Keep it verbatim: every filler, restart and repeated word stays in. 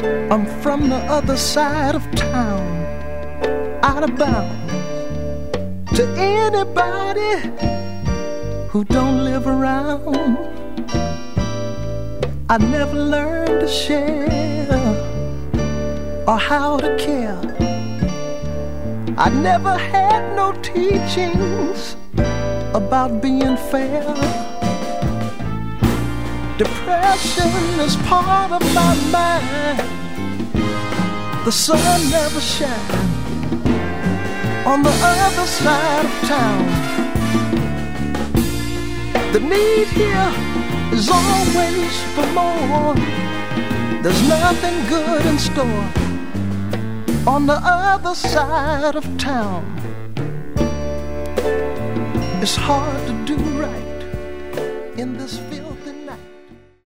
I'm from the other side of town, out of bounds to anybody who don't live around. I never learned to share or how to care. I never had no teachings about being fair. Depression is part of my mind. The sun never shines on the other side of town. The need here is always for more. There's nothing good in store on the other side of town. It's hard to do right in this field.